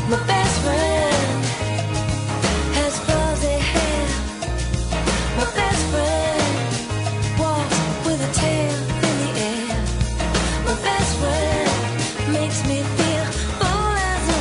My best friend has fuzzy hair. My best friend walks with a tail in the air. My best friend makes me feel full as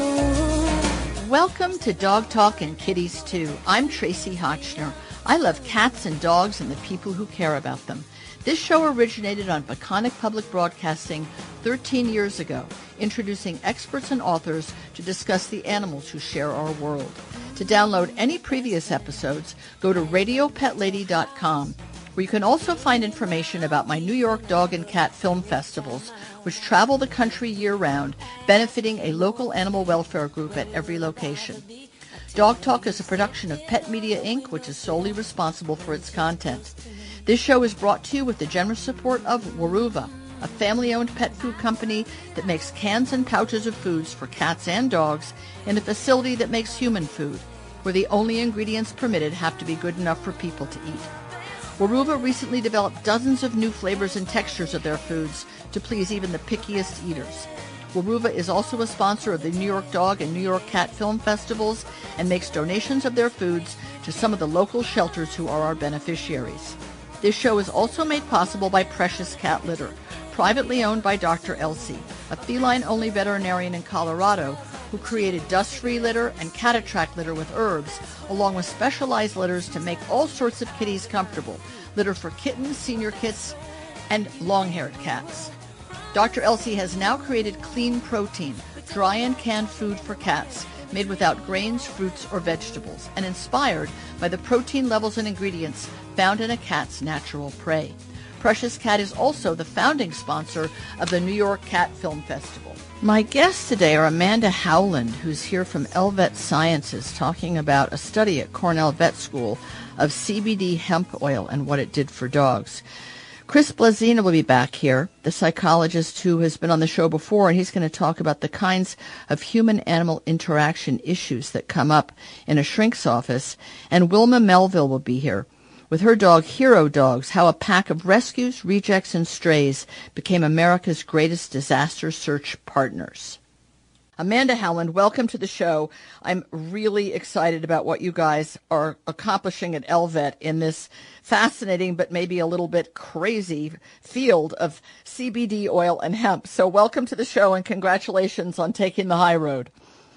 a moon. Welcome to Dog Talk and Kitties Too. I'm Tracy Hotchner. I love cats and dogs and the people who care about them. This show originated on Peconic Public Broadcasting 13 years ago, introducing experts and authors to discuss the animals who share our world. To download any previous episodes, go to radiopetlady.com, where you can also find information about my New York Dog and Cat Film Festivals, which travel the country year-round, benefiting a local animal welfare group at every location. Dog Talk is a production of Pet Media Inc., which is solely responsible for its content. This show is brought to you with the generous support of Weruva, a family-owned pet food company that makes cans and pouches of foods for cats and dogs in a facility that makes human food, where the only ingredients permitted have to be good enough for people to eat. Weruva recently developed dozens of new flavors and textures of their foods to please even the pickiest eaters. Weruva is also a sponsor of the New York Dog and New York Cat Film Festivals and makes donations of their foods to some of the local shelters who are our beneficiaries. This show is also made possible by Precious Cat Litter, privately owned by Dr. Elsie, a feline-only veterinarian in Colorado who created dust-free litter and cat-attract litter with herbs, along with specialized litters to make all sorts of kitties comfortable, litter for kittens, senior kits, and long-haired cats. Dr. Elsie has now created Clean Protein, dry and canned food for cats, made without grains, fruits, or vegetables, and inspired by the protein levels and ingredients found in a cat's natural prey. Precious Cat is also the founding sponsor of the New York Cat Film Festival. My guests today are Amanda Howland, who's here from Elvet Sciences, talking about a study at Cornell Vet School of CBD hemp oil and what it did for dogs. Chris Blazina will be back here, the psychologist who has been on the show before, and he's going to talk about the kinds of human-animal interaction issues that come up in a shrink's office. And Wilma Melville will be here with her dog Hero Dogs, how a pack of rescues, rejects, and strays became America's greatest disaster search partners. Amanda Howland, welcome to the show. I'm really excited about what you guys are accomplishing at Elvet in this fascinating but maybe a little bit crazy field of CBD oil and hemp. So welcome to the show and congratulations on taking the high road.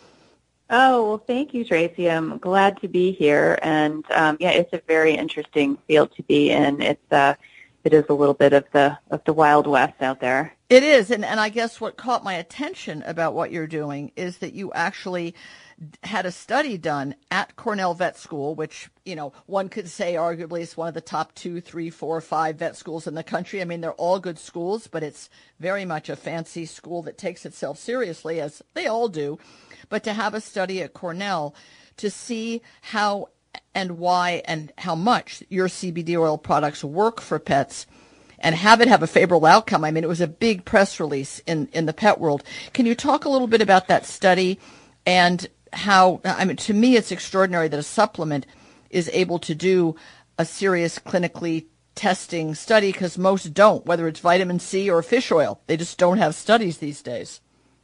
Oh, well, thank you, Tracy. I'm glad to be here. And, it's a very interesting field to be in. It is a little bit of the Wild West out there. It is, and I guess what caught my attention about what you're doing is that you actually had a study done at Cornell Vet School, which, one could say arguably is one of the top 2, 3, 4, 5 vet schools in the country. I mean, they're all good schools, but it's very much a fancy school that takes itself seriously, as they all do. But to have a study at Cornell to see how and why and how much your CBD oil products work for pets and have it have a favorable outcome. I mean, it was a big press release in the pet world. Can you talk a little bit about that study and how, to me, it's extraordinary that a supplement is able to do a serious clinically testing study, because most don't, whether it's vitamin C or fish oil. They just don't have studies these days.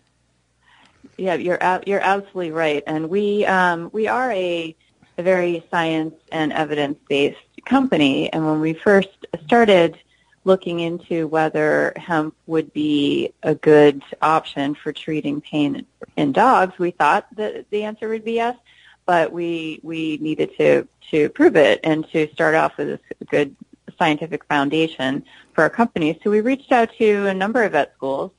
Yeah, you're absolutely right. And we are a very science and evidence-based company. And when we first started looking into whether hemp would be a good option for treating pain in dogs, we thought that the answer would be yes, but we needed to prove it and to start off with a good scientific foundation for our company. So we reached out to a number of vet schools,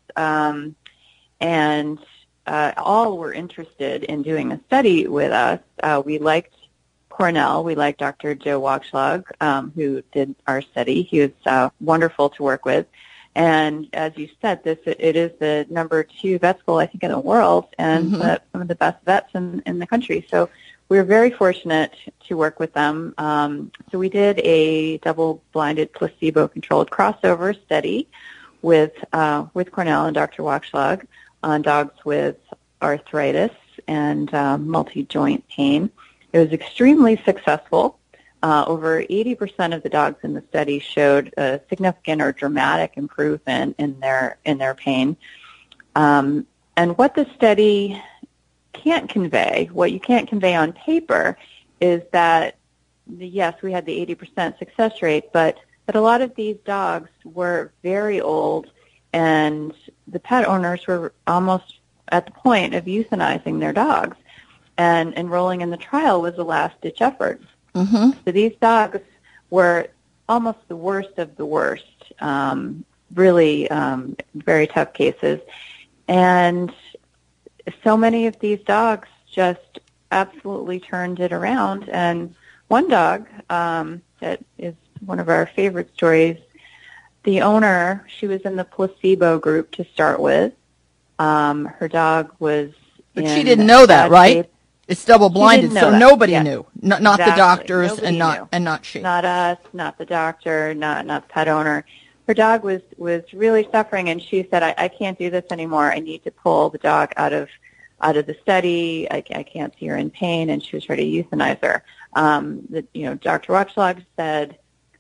and all were interested in doing a study with us. We liked Cornell. We liked Dr. Joe Wachschlag, who did our study. He was wonderful to work with. And as you said, it is the number 2 vet school, I think, in the world, and some of the best vets in the country. So we were very fortunate to work with them. So we did a double-blinded, placebo-controlled crossover study with Cornell and Dr. Wachschlag on dogs with arthritis and multi-joint pain. It was extremely successful. Over 80% of the dogs in the study showed a significant or dramatic improvement in their pain. And what the study can't convey, what you can't convey on paper, is that, yes, we had the 80% success rate, but that a lot of these dogs were very old, and the pet owners were almost at the point of euthanizing their dogs, and enrolling in the trial was a last-ditch effort. Mm-hmm. So these dogs were almost the worst of the worst, really very tough cases. And so many of these dogs just absolutely turned it around. And one dog that is one of our favorite stories, the owner, she was in the placebo group to start with. Her dog was But she didn't know that, right? Shape. It's double-blinded, so that. nobody Yes. knew. Not Exactly. the doctors Nobody knew. and not she. Not us, not the doctor, not the pet owner. Her dog was really suffering, and she said, I can't do this anymore. I need to pull the dog out of the study. I can't see her in pain, and she was ready to euthanize her. Dr. Watchlog said,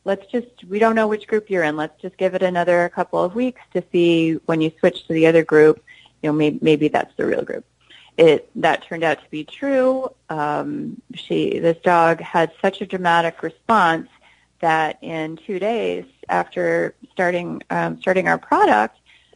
we don't know which group you're in. Let's just give it another couple of weeks to see when you switch to the other group, maybe that's the real group. That turned out to be true. This dog had such a dramatic response that in 2 days after starting our product,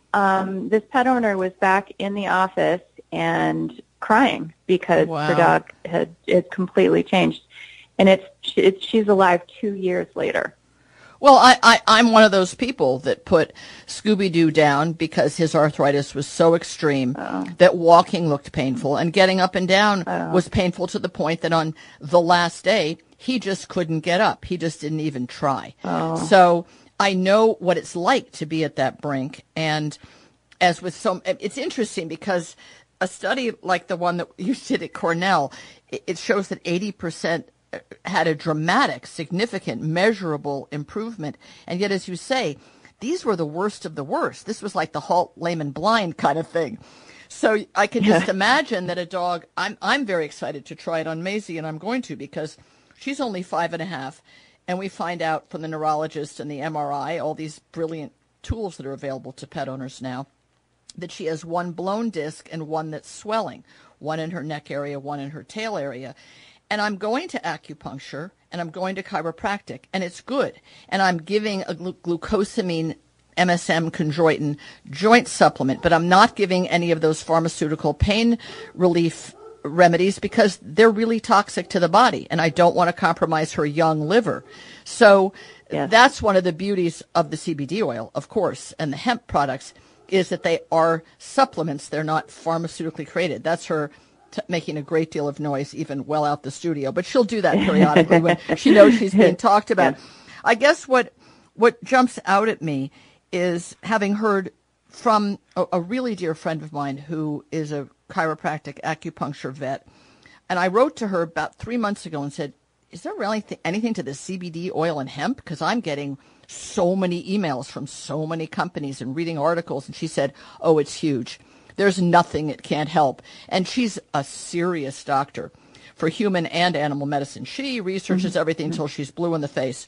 this pet owner was back in the office and crying because her dog had completely changed, and she's alive 2 years later. Well, I'm one of those people that put Scooby-Doo down because his arthritis was so extreme that walking looked painful, and getting up and down was painful to the point that on the last day, he just couldn't get up. He just didn't even try. So I know what it's like to be at that brink. And as with it's interesting because a study like the one that you did at Cornell, it shows that 80% had a dramatic, significant, measurable improvement. And yet, as you say, these were the worst of the worst. This was like the halt, lame, and blind kind of thing. So I can just imagine that a dog, I'm very excited to try it on Maisie, and I'm going to because she's only 5.5, and we find out from the neurologist and the MRI, all these brilliant tools that are available to pet owners now, that she has one blown disc and one that's swelling, one in her neck area, one in her tail area. And I'm going to acupuncture, and I'm going to chiropractic, and it's good. And I'm giving a glucosamine MSM chondroitin joint supplement, but I'm not giving any of those pharmaceutical pain relief remedies because they're really toxic to the body, and I don't want to compromise her young liver. So that's one of the beauties of the CBD oil, of course, and the hemp products is that they are supplements. They're not pharmaceutically created. That's her making a great deal of noise, even well out the studio. But she'll do that periodically when she knows she's being talked about. I guess what jumps out at me is having heard from a really dear friend of mine who is a chiropractic acupuncture vet. And I wrote to her about 3 months ago and said, is there really anything to the CBD oil and hemp? Because I'm getting so many emails from so many companies and reading articles. And she said, oh, it's huge. There's nothing it can't help. And she's a serious doctor for human and animal medicine. She researches everything until she's blue in the face.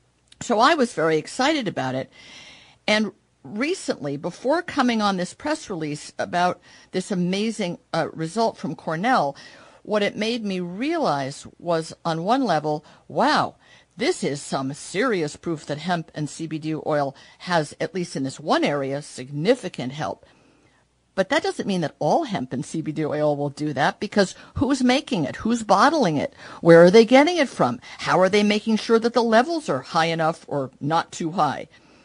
So I was very excited about it. And recently, before coming on this press release about this amazing result from Cornell, what it made me realize was, on one level, wow, this is some serious proof that hemp and CBD oil has, at least in this one area, significant help. But that doesn't mean that all hemp and CBD oil will do that, because who's making it? Who's bottling it? Where are they getting it from? How are they making sure that the levels are high enough or not too high?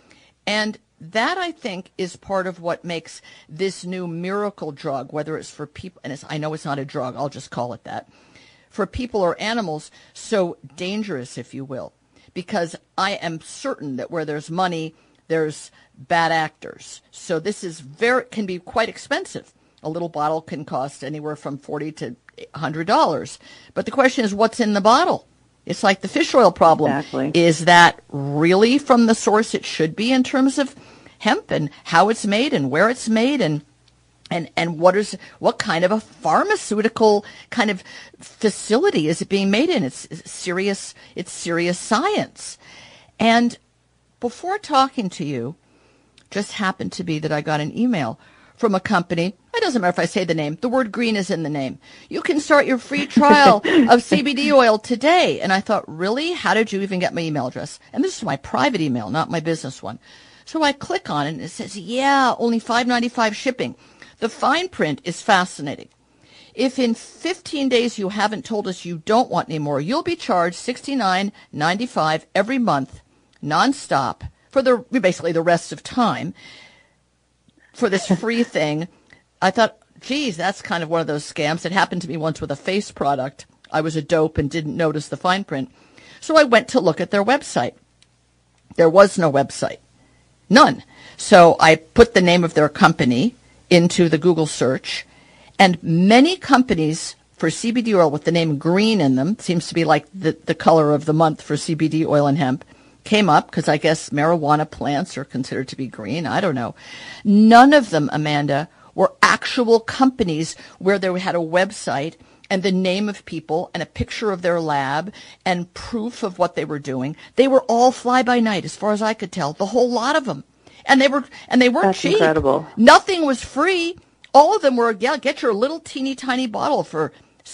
And that, I think, is part of what makes this new miracle drug, whether it's for people, and I know it's not a drug, I'll just call it that, for people or animals, so dangerous, if you will. Because I am certain that where there's money, there's bad actors. So this is can be quite expensive. A little bottle can cost anywhere from $40 to $100. But the question is, what's in the bottle? It's like the fish oil problem. Exactly. Is that really from the source it should be in terms of hemp and how it's made and where it's made and what kind of a pharmaceutical kind of facility is it being made in? It's serious science. And before talking to you, just happened to be that I got an email from a company. It doesn't matter if I say the name. The word green is in the name. You can start your free trial of CBD oil today. And I thought, really? How did you even get my email address? And this is my private email, not my business one. So I click on it, and it says, yeah, only $5.95 shipping. The fine print is fascinating. If in 15 days you haven't told us you don't want any more, you'll be charged $69.95 every month, nonstop, for basically the rest of time for this free thing. I thought, geez, that's kind of one of those scams. It happened to me once with a face product. I was a dope and didn't notice the fine print. So I went to look at their website. There was no website. None. So I put the name of their company into the Google search, and many companies for CBD oil with the name green in them, seems to be like the color of the month for CBD oil and hemp, came up because I guess marijuana plants are considered to be green. I don't know. None of them, Amanda, were actual companies where they had a website and the name of people and a picture of their lab and proof of what they were doing. They were all fly by night, as far as I could tell, the whole lot of them. And they weren't That's cheap. Incredible. Nothing was free. All of them were, get your little teeny tiny bottle for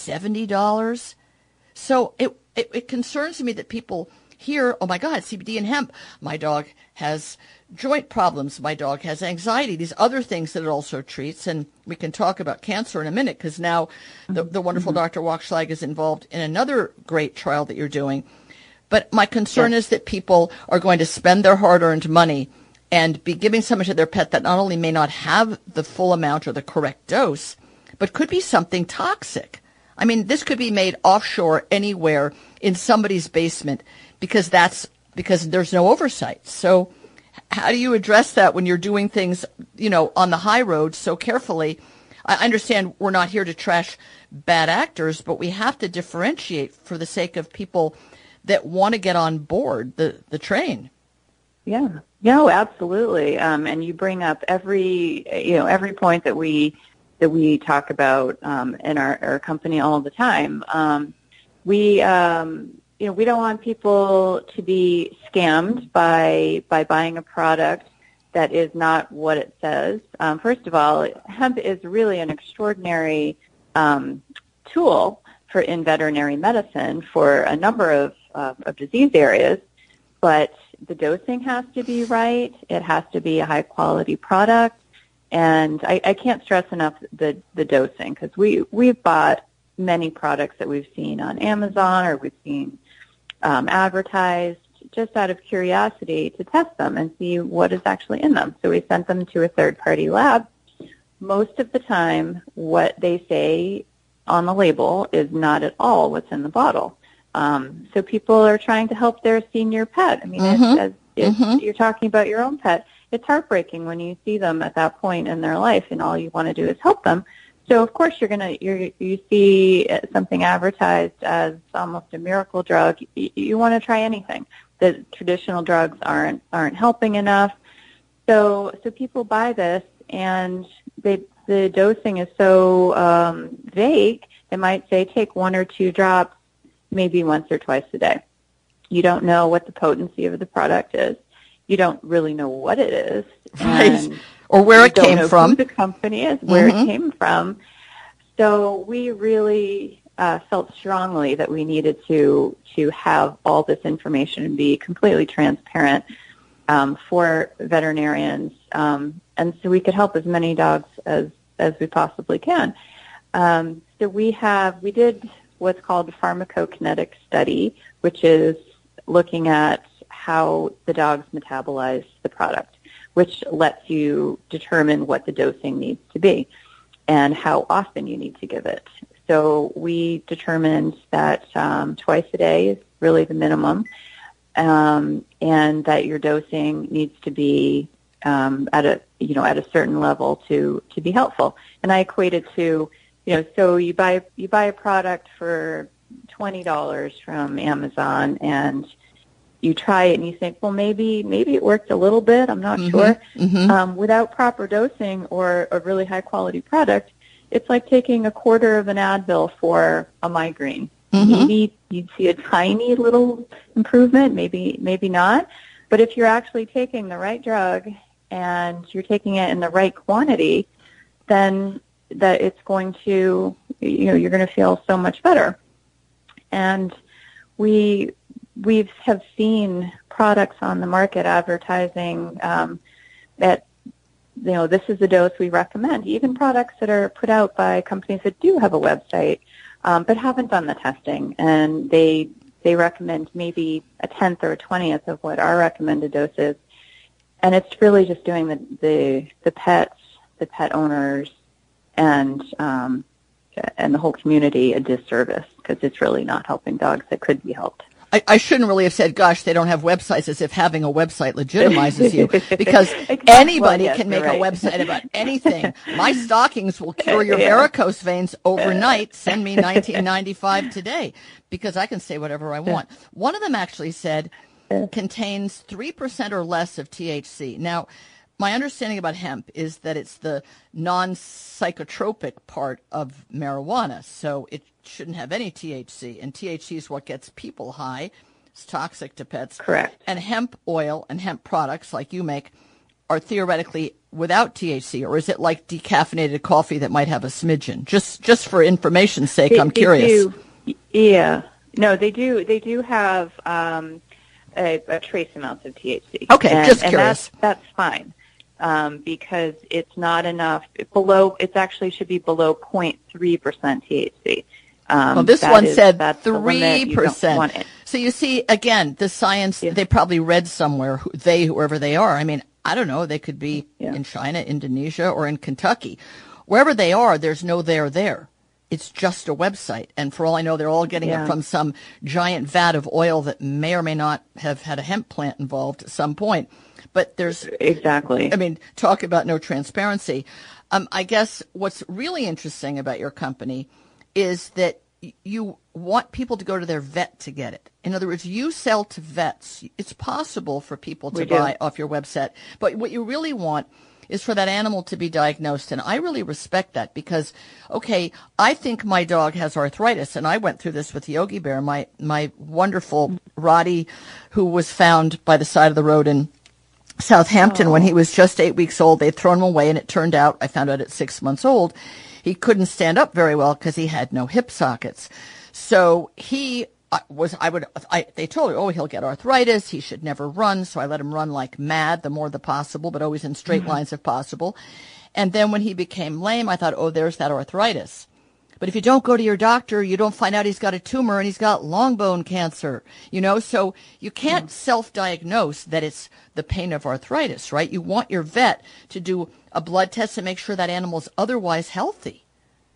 $70. So it concerns me that people hear, oh my God, CBD and hemp. My dog has joint problems. My dog has anxiety, these other things that it also treats. And we can talk about cancer in a minute, because now the wonderful Dr. Wachschlag is involved in another great trial that you're doing. But my concern is that people are going to spend their hard-earned money and be giving something to their pet that not only may not have the full amount or the correct dose, but could be something toxic. I mean, this could be made offshore anywhere in somebody's basement because there's no oversight. So how do you address that when you're doing things, on the high road so carefully? I understand we're not here to trash bad actors, but we have to differentiate for the sake of people that want to get on board the train. Yeah. No, absolutely. And you bring up every point that we talk about in our company all the time. We don't want people to be scammed by buying a product that is not what it says. First of all, hemp is really an extraordinary tool in veterinary medicine for a number of disease areas, but the dosing has to be right. It has to be a high-quality product. And I can't stress enough the dosing, because we've bought many products that we've seen on Amazon or we've seen advertised just out of curiosity to test them and see what is actually in them. So we sent them to a third-party lab. Most of the time, what they say on the label is not at all what's in the bottle. So people are trying to help their senior pet. I mean, you're talking about your own pet. It's heartbreaking when you see them at that point in their life, and all you want to do is help them. So of course you see something advertised as almost a miracle drug. You want to try anything. The traditional drugs aren't helping enough. So people buy this, and the dosing is so vague. They might say take 1 or 2 drops, maybe once or twice a day. You don't know what the potency of the product is. You don't really know what it is. Right. Or where it came from. Who the company is, where it came from. So we really felt strongly that we needed to have all this information and be completely transparent for veterinarians, and so we could help as many dogs as we possibly can. So we did what's called a pharmacokinetic study, which is looking at how the dogs metabolize the product, which lets you determine what the dosing needs to be and how often you need to give it. So we determined that twice a day is really the minimum, and that your dosing needs to be at a certain level to be helpful. And I equated to, so you buy a product for $20 from Amazon, and you try it and you think, well, maybe it worked a little bit, I'm not sure. Without proper dosing or a really high-quality product, it's like taking a quarter of an Advil for a migraine. Maybe you'd see a tiny little improvement, maybe not. But if you're actually taking the right drug and you're taking it in the right quantity, then that it's going to, you're going to feel so much better. And we have seen products on the market advertising that, this is the dose we recommend. Even products that are put out by companies that do have a website, but haven't done the testing, and they recommend maybe a 10th or a 20th of what our recommended dose is. And it's really just doing the pets, the pet owners, and the whole community a disservice, because it's really not helping dogs that could be helped. I shouldn't really have said, gosh, they don't have websites, as if having a website legitimizes you, because Exactly. anybody Yes, can make you're a right. website about anything. My stockings will cure your varicose veins overnight. Send me $19.95 today, because I can say whatever I want. One of them actually said contains 3% or less of THC. Now, my understanding about hemp is that it's the non-psychotropic part of marijuana, so it shouldn't have any THC, and THC is what gets people high. It's toxic to pets. Correct. And hemp oil and hemp products like you make are theoretically without THC, or is it like decaffeinated coffee that might have a smidgen? Just for information's sake, I'm curious. Yeah. No, they do. They do have a trace amount of THC. Okay, just curious. And that's fine. Because it's not enough below. It actually should be below 0.3% THC. Well, this one said 3%. So So you see, again, the science, they probably read somewhere, whoever they are. I mean, I don't know. They could be in China, Indonesia, or in Kentucky. Wherever they are, there's no there. It's just a website. And for all I know, they're all getting it from some giant vat of oil that may or may not have had a hemp plant involved at some point. But there's exactly. I mean, talk about no transparency. I guess what's really interesting about your company is that you want people to go to their vet to get it. In other words, you sell to vets. It's possible for people to buy off your website. But what you really want is for that animal to be diagnosed. And I really respect that because, okay, I think my dog has arthritis. And I went through this with Yogi Bear, my wonderful Roddy, who was found by the side of the road in Southampton when he was just 8 weeks old. They'd thrown him away, and it turned out, I found out at 6 months old, he couldn't stand up very well because he had no hip sockets. So they told her, he'll get arthritis. He should never run. So I let him run like mad, the more the possible, but always in straight lines if possible. And then when he became lame, I thought, there's that arthritis. But if you don't go to your doctor, you don't find out he's got a tumor and he's got long bone cancer, so you can't self-diagnose that it's the pain of arthritis, right? You want your vet to do a blood test to make sure that animal's otherwise healthy.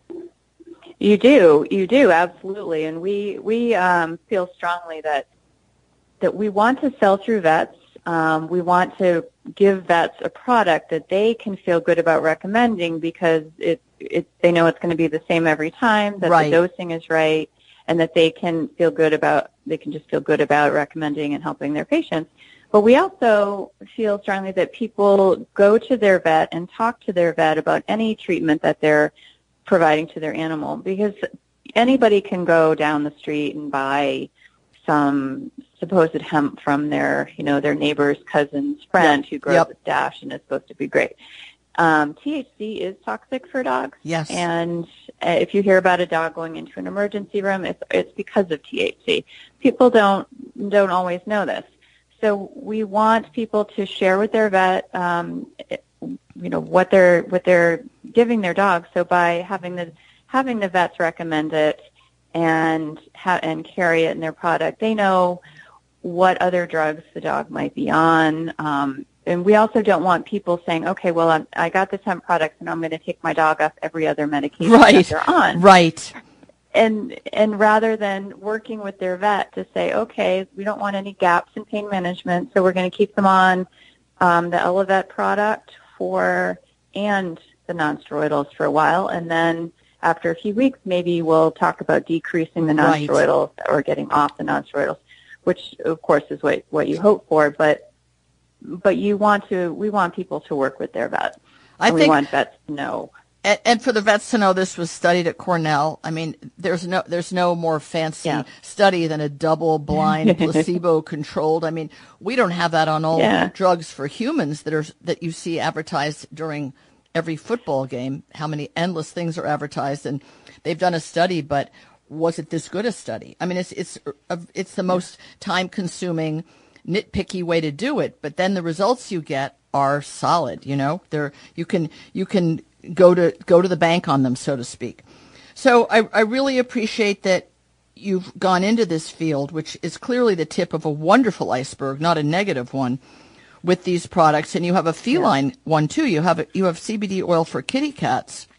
You do, absolutely. And we feel strongly that we want to sell through vets. We want to give vets a product that they can feel good about recommending because they know it's going to be the same every time, that the dosing is right, and that they can just feel good about recommending and helping their patients. But we also feel strongly that people go to their vet and talk to their vet about any treatment that they're providing to their animal, because anybody can go down the street and buy some supposed hemp from their neighbor's cousin's friend who grows a stash and is supposed to be great. THC is toxic for dogs. Yes. And if you hear about a dog going into an emergency room, it's because of THC. People don't always know this. So we want people to share with their vet, what they're giving their dog. So by having the vets recommend it and carry it in their product, they know what other drugs the dog might be on. And we also don't want people saying, okay, well, I got this hemp product and I'm going to take my dog off every other medication that they're on. Right. And rather than working with their vet to say, okay, we don't want any gaps in pain management, so we're going to keep them on the Elevet product and the nonsteroidals for a while, and then after a few weeks, maybe we'll talk about decreasing the nonsteroidals or getting off the nonsteroidals, which of course is what you hope for, but we want people to work with their vet. We want vets to know. And for the vets to know, this was studied at Cornell. I mean, there's no more fancy study than a double-blind, placebo-controlled. I mean, we don't have that on all drugs for humans that you see advertised during every football game, how many endless things are advertised, and they've done a study, but was it this good a study? I mean, it's the most time-consuming, nitpicky way to do it, but then the results you get are solid. You can go to the bank on them, so to speak. So I really appreciate that you've gone into this field, which is clearly the tip of a wonderful iceberg, not a negative one, with these products. And you have a feline one too. You have CBD oil for kitty cats.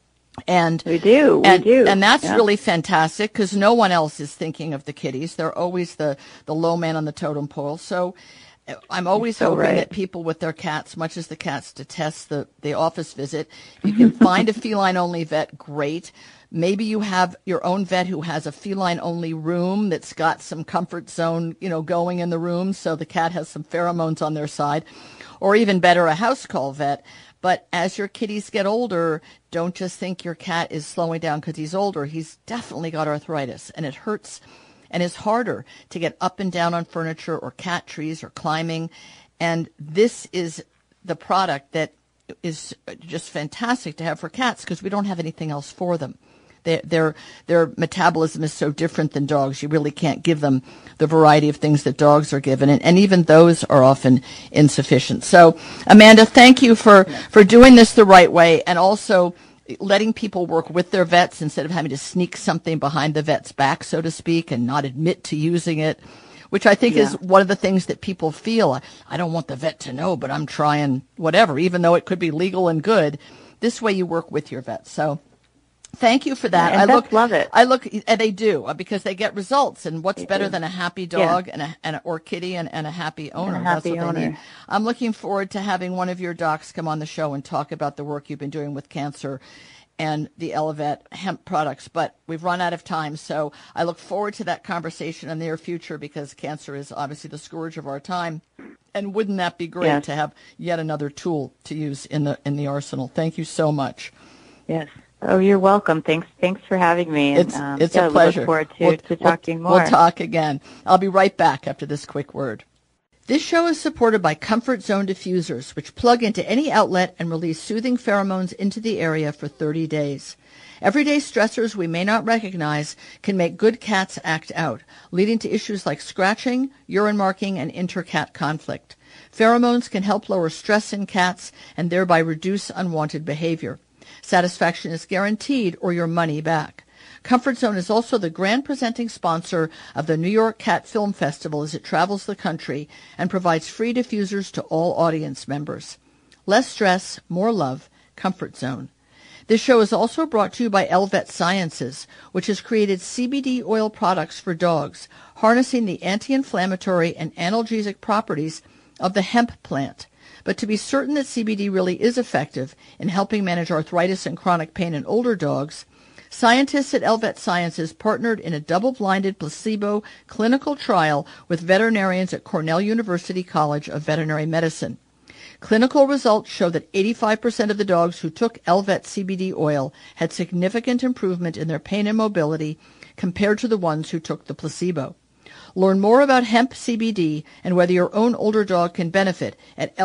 And we do. And that's really fantastic because no one else is thinking of the kitties. They're always the low man on the totem pole. So I'm always hoping that people with their cats, much as the cats detest the office visit, you can find a feline-only vet, great. Maybe you have your own vet who has a feline-only room that's got some comfort zone, going in the room so the cat has some pheromones on their side. Or even better, a house call vet. But as your kitties get older, don't just think your cat is slowing down because he's older. He's definitely got arthritis, and it hurts and is harder to get up and down on furniture or cat trees or climbing. And this is the product that is just fantastic to have for cats because we don't have anything else for them. Their metabolism is so different than dogs. You really can't give them the variety of things that dogs are given, and even those are often insufficient. So, Amanda, thank you for doing this the right way, and also letting people work with their vets instead of having to sneak something behind the vet's back, so to speak, and not admit to using it, which I think is one of the things that people feel. I don't want the vet to know, but I'm trying whatever, even though it could be legal and good. This way you work with your vet. So thank you for that. And love it. And they do because they get results. And what's better than a happy dog or kitty and a happy owner? That's what they need. I'm looking forward to having one of your docs come on the show and talk about the work you've been doing with cancer and the Elevet hemp products. But we've run out of time, so I look forward to that conversation in the near future because cancer is obviously the scourge of our time. And wouldn't that be great to have yet another tool to use in the arsenal? Thank you so much. Yes. Oh, you're welcome. Thanks for having me. And, it's a pleasure. I look forward to talking more. We'll talk again. I'll be right back after this quick word. This show is supported by Comfort Zone diffusers, which plug into any outlet and release soothing pheromones into the area for 30 days. Everyday stressors we may not recognize can make good cats act out, leading to issues like scratching, urine marking, and inter-cat conflict. Pheromones can help lower stress in cats and thereby reduce unwanted behavior. Satisfaction is guaranteed or your money back. Comfort Zone is also the grand presenting sponsor of the New York Cat Film Festival as it travels the country and provides free diffusers to all audience members. Less stress, more love, Comfort Zone. This show is also brought to you by Elvet Sciences, which has created CBD oil products for dogs, harnessing the anti-inflammatory and analgesic properties of the hemp plant. But to be certain that CBD really is effective in helping manage arthritis and chronic pain in older dogs, scientists at Elvet Sciences partnered in a double-blinded placebo clinical trial with veterinarians at Cornell University College of Veterinary Medicine. Clinical results show that 85% of the dogs who took Elvet CBD oil had significant improvement in their pain and mobility compared to the ones who took the placebo. Learn more about hemp CBD and whether your own older dog can benefit at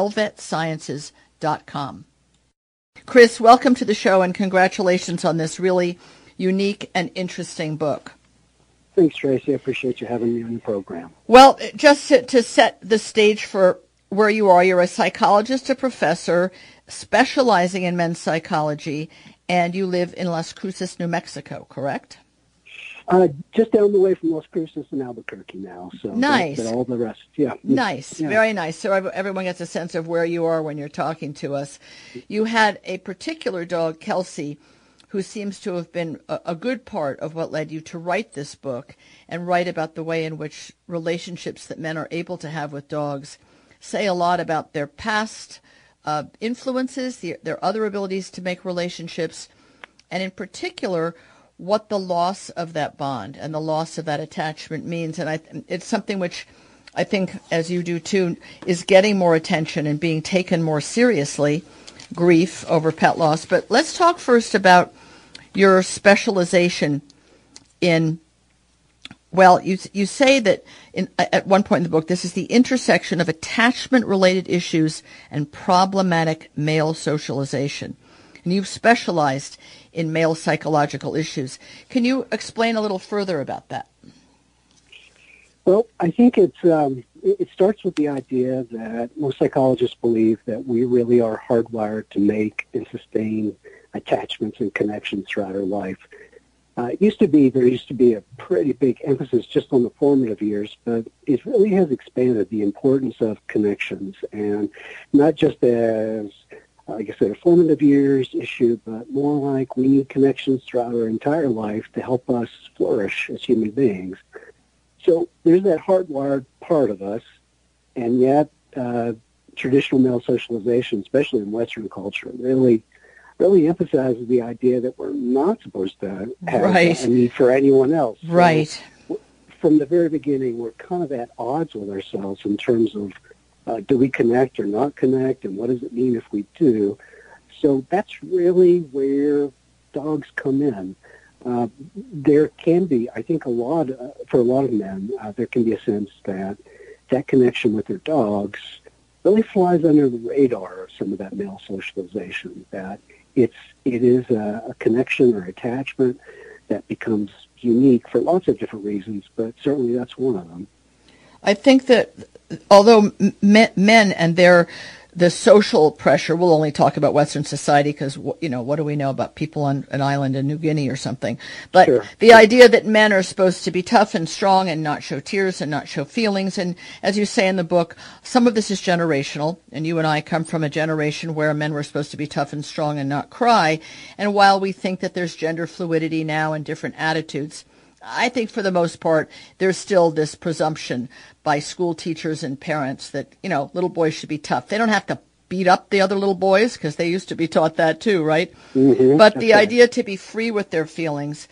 elvetsciences.com. Chris, welcome to the show and congratulations on this really unique and interesting book. Thanks, Tracy. I appreciate you having me on the program. Well, just to set the stage for where you are, you're a psychologist, a professor specializing in men's psychology, and you live in Las Cruces, New Mexico, correct? Just down the way from Las Cruces and Albuquerque now. So nice. But all the rest, Nice, yeah. Very nice. So everyone gets a sense of where you are when you're talking to us. You had a particular dog, Kelsey, who seems to have been a good part of what led you to write this book and write about the way in which relationships that men are able to have with dogs say a lot about their past influences, their other abilities to make relationships, and in particular, what the loss of that bond and the loss of that attachment means. And it's something which I think, as you do too, is getting more attention and being taken more seriously, grief over pet loss. But let's talk first about your specialization in, well, you say that at one point in the book, this is the intersection of attachment-related issues and problematic male socialization. and you've specialized in male psychological issues. Can you explain a little further about that? Well, I think it starts with the idea that most psychologists believe that we really are hardwired to make and sustain attachments and connections throughout our life. There used to be a pretty big emphasis just on the formative years, but it really has expanded the importance of connections, and not just as, like I said, a formative years issue, but more like we need connections throughout our entire life to help us flourish as human beings. So there's that hardwired part of us, and yet traditional male socialization, especially in Western culture, really emphasizes the idea that we're not supposed to have a need for anyone else. Right. So from the very beginning, we're kind of at odds with ourselves in terms of do we connect or not connect, and what does it mean if we do? So that's really where dogs come in. There can be, I think, for a lot of men, there can be a sense that connection with their dogs really flies under the radar of some of that male socialization, that it is a connection or attachment that becomes unique for lots of different reasons, but certainly that's one of them. I think that although men and the social pressure, we'll only talk about Western society because, what do we know about people on an island in New Guinea or something? But sure. The idea that men are supposed to be tough and strong and not show tears and not show feelings. And as you say in the book, some of this is generational. And you and I come from a generation where men were supposed to be tough and strong and not cry. And while we think that there's gender fluidity now and different attitudes, I think for the most part, there's still this presumption by school teachers and parents that, little boys should be tough. They don't have to beat up the other little boys because they used to be taught that too, right? Mm-hmm. But the idea to be free with their feelings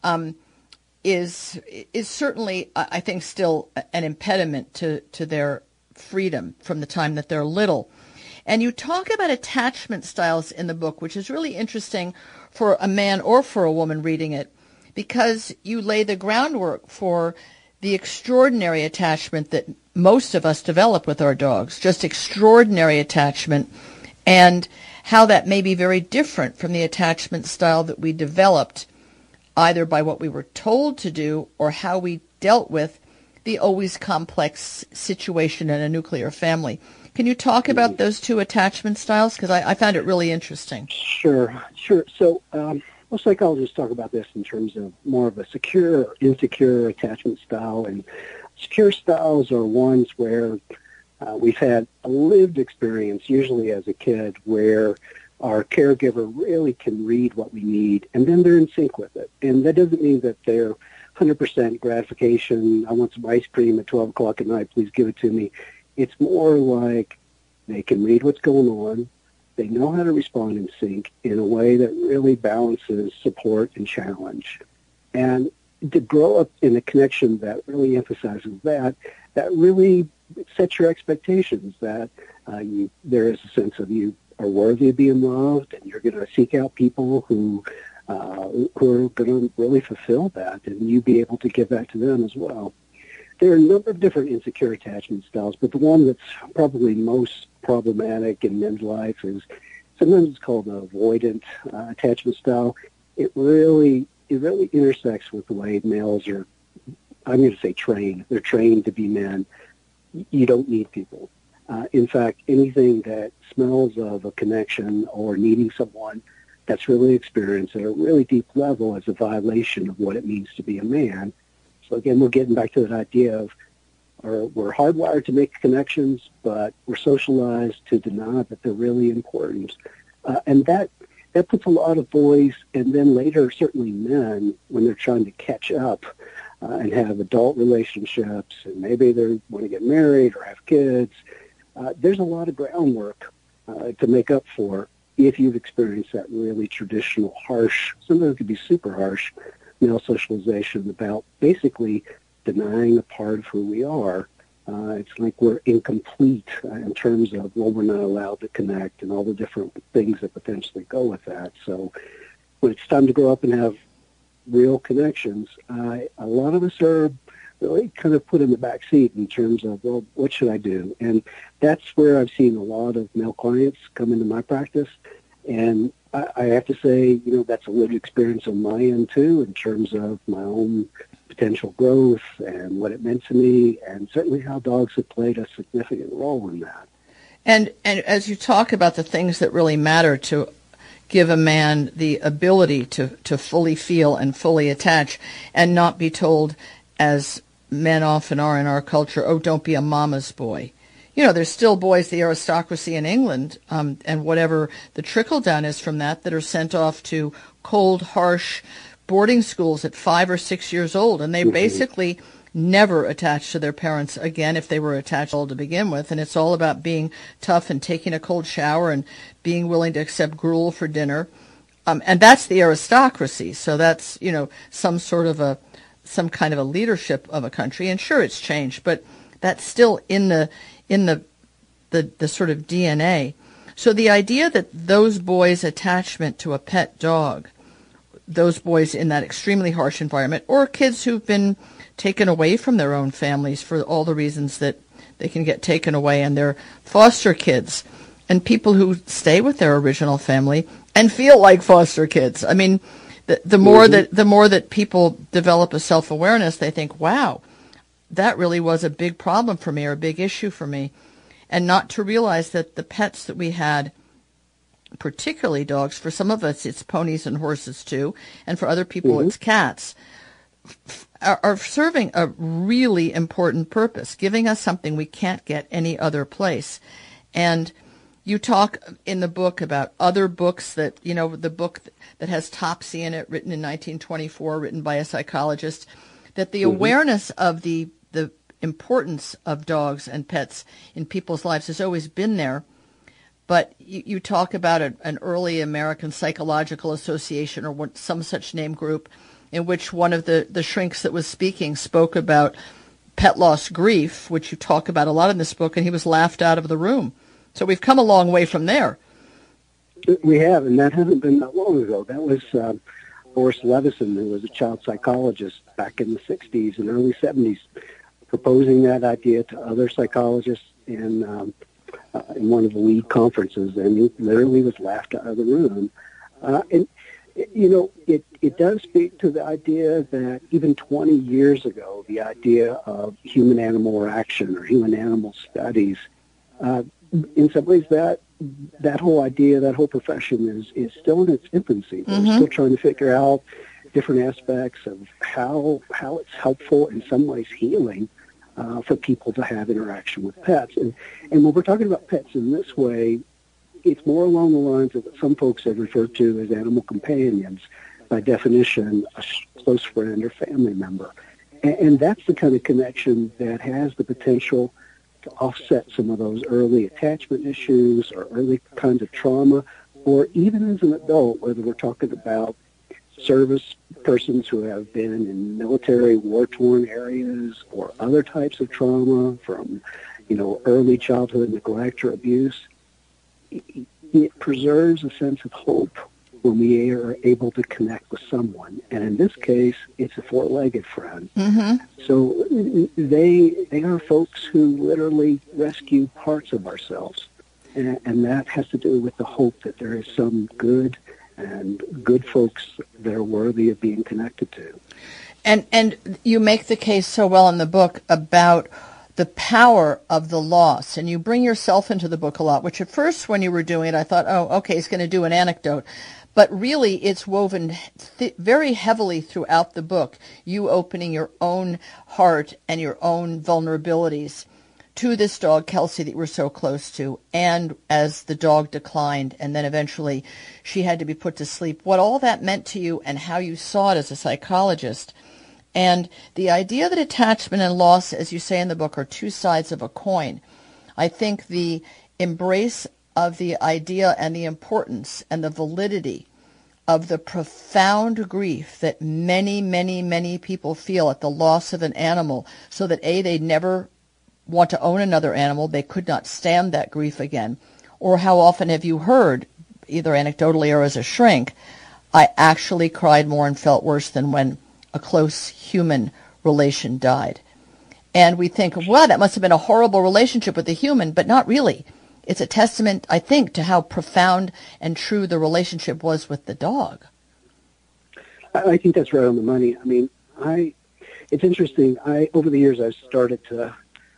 is certainly, I think, still an impediment to their freedom from the time that they're little. And you talk about attachment styles in the book, which is really interesting for a man or for a woman reading it, because you lay the groundwork for the extraordinary attachment that most of us develop with our dogs, just extraordinary attachment, and how that may be very different from the attachment style that we developed either by what we were told to do or how we dealt with the always complex situation in a nuclear family. Can you talk about those two attachment styles? Because I found it really interesting. Sure. So most psychologists talk about this in terms of more of a secure or insecure attachment style. And secure styles are ones where we've had a lived experience, usually as a kid, where our caregiver really can read what we need, and then they're in sync with it. And that doesn't mean that they're 100% gratification. I want some ice cream at 12 o'clock at night. Please give it to me. It's more like they can read what's going on. They know how to respond in sync in a way that really balances support and challenge. And to grow up in a connection that really emphasizes that really sets your expectations, that there is a sense of you are worthy of being loved, and you're going to seek out people who are going to really fulfill that, and you be able to give that to them as well. There are a number of different insecure attachment styles, but the one that's probably most problematic in men's life is sometimes it's called an avoidant attachment style. It really intersects with the way males are, I'm going to say trained. They're trained to be men. You don't need people. In fact, anything that smells of a connection or needing someone that's really experienced at a really deep level is a violation of what it means to be a man. So again, we're getting back to that idea of we're hardwired to make connections, but we're socialized to deny that they're really important. And that puts a lot of boys, and then later certainly men, when they're trying to catch up and have adult relationships, and maybe they want to get married or have kids, there's a lot of groundwork to make up for if you've experienced that really traditional, harsh, sometimes it could be super harsh, male socialization about basically denying a part of who we are. It's like we're incomplete in terms of, well, we're not allowed to connect and all the different things that potentially go with that. So when it's time to grow up and have real connections, a lot of us are really kind of put in the back seat in terms of, well, what should I do? And that's where I've seen a lot of male clients come into my practice, and I have to say, that's a lived experience on my end too, in terms of my own potential growth and what it meant to me, and certainly how dogs have played a significant role in that. And as you talk about the things that really matter to give a man the ability to fully feel and fully attach, and not be told, as men often are in our culture, oh, don't be a mama's boy. There's still boys, the aristocracy in England, and whatever the trickle-down is from that are sent off to cold, harsh boarding schools at 5 or 6 years old, and they basically never attach to their parents again if they were attached to begin with, and it's all about being tough and taking a cold shower and being willing to accept gruel for dinner. And that's the aristocracy, so that's, some kind of a leadership of a country, and sure, it's changed, but that's still in the sort of DNA. So the idea that those boys' attachment to a pet dog, those boys in that extremely harsh environment, or kids who've been taken away from their own families for all the reasons that they can get taken away, and they're foster kids, and people who stay with their original family and feel like foster kids. I mean, the more that people develop a self-awareness, they think, wow, that really was a big problem for me, or a big issue for me. And not to realize that the pets that we had, particularly dogs, for some of us it's ponies and horses too, and for other people it's cats, are serving a really important purpose, giving us something we can't get any other place. And you talk in the book about other books that, the book that has Topsy in it, written in 1924, written by a psychologist, that the awareness of the importance of dogs and pets in people's lives has always been there. But you talk about an early American Psychological Association, or some such name group, in which one of the shrinks that was speaking spoke about pet loss grief, which you talk about a lot in this book, and he was laughed out of the room. So we've come a long way from there. We have, and that hasn't been that long ago. That was Boris Levison, who was a child psychologist back in the 60s and early 70s, proposing that idea to other psychologists in one of the lead conferences, and he literally was laughed out of the room. It does speak to the idea that even 20 years ago, the idea of human-animal interaction or human-animal studies, in some ways that whole idea, that whole profession is still in its infancy. We're still trying to figure out different aspects of how it's helpful, in some ways healing, for people to have interaction with pets. And when we're talking about pets in this way, it's more along the lines of what some folks have referred to as animal companions, by definition, a close friend or family member. And that's the kind of connection that has the potential to offset some of those early attachment issues or early kinds of trauma, or even as an adult, whether we're talking about service persons who have been in military war-torn areas or other types of trauma from, early childhood neglect or abuse. It preserves a sense of hope when we are able to connect with someone. And in this case, it's a four-legged friend. So they are folks who literally rescue parts of ourselves. And that has to do with the hope that there is some good and good folks that are worthy of being connected to. And you make the case so well in the book about the power of the loss, and you bring yourself into the book a lot, which at first when you were doing it, I thought, oh, okay, he's going to do an anecdote. But really, it's woven very heavily throughout the book, you opening your own heart and your own vulnerabilities to this dog, Kelsey, that you were so close to, and as the dog declined, and then eventually she had to be put to sleep, what all that meant to you and how you saw it as a psychologist. And the idea that attachment and loss, as you say in the book, are two sides of a coin. I think the embrace of the idea and the importance and the validity of the profound grief that many, many, many people feel at the loss of an animal, so that A, they never want to own another animal, they could not stand that grief again. Or how often have you heard, either anecdotally or as a shrink, I actually cried more and felt worse than when a close human relation died. And we think, wow, that must have been a horrible relationship with a human, but not really. it's a testament, I think, to how profound and true the relationship was with the dog. I think that's right on the money. I mean, it's interesting. Over the years, I've started to,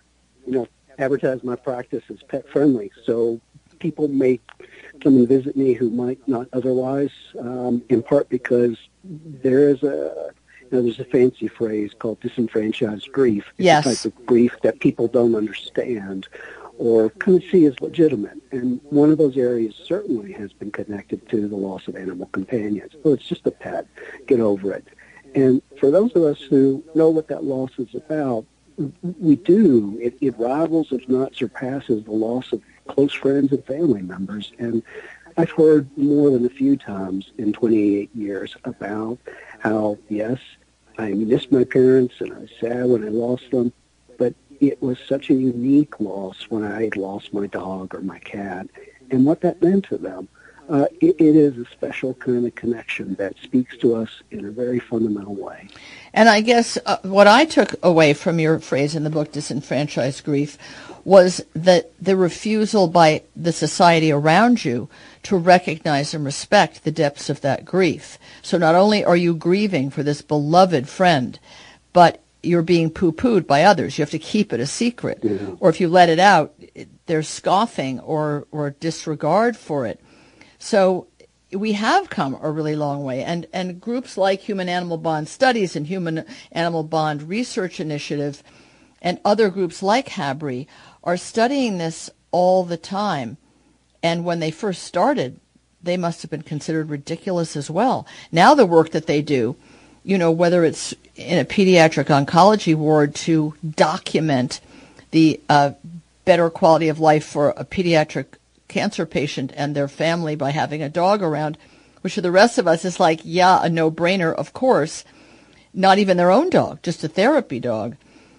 advertise my practice as pet friendly. So people may come and visit me who might not otherwise, in part because there's a fancy phrase called disenfranchised grief. It's Yes. a type of grief that people don't understand or kind of see as legitimate. And one of those areas certainly has been connected to the loss of animal companions. So it's just a pet. Get over it. And for those of us who know what that loss is about, we do. It rivals, if not surpasses, the loss of close friends and family members. And I've heard more than a few times in 28 years about how, yes, I missed my parents and I was sad when I lost them, but it was such a unique loss when I lost my dog or my cat and what that meant to them. It is a special kind of connection that speaks to us in a very fundamental way. And I guess what I took away from your phrase in the book, disenfranchised grief, was that the refusal by the society around you to recognize and respect the depths of that grief. So not only are you grieving for this beloved friend, but you're being poo-pooed by others. You have to keep it a secret. Yeah. Or if you let it out, there's scoffing or disregard for it. So we have come a really long way. And groups like Human-Animal Bond Studies and Human-Animal Bond Research Initiative and other groups like HABRI are studying this all the time. And when they first started, they must have been considered ridiculous as well. Now the work that they do, whether it's in a pediatric oncology ward to document the better quality of life for a pediatric cancer patient and their family by having a dog around, which to the rest of us is like, yeah, a no-brainer, of course. Not even their own dog, just a therapy dog.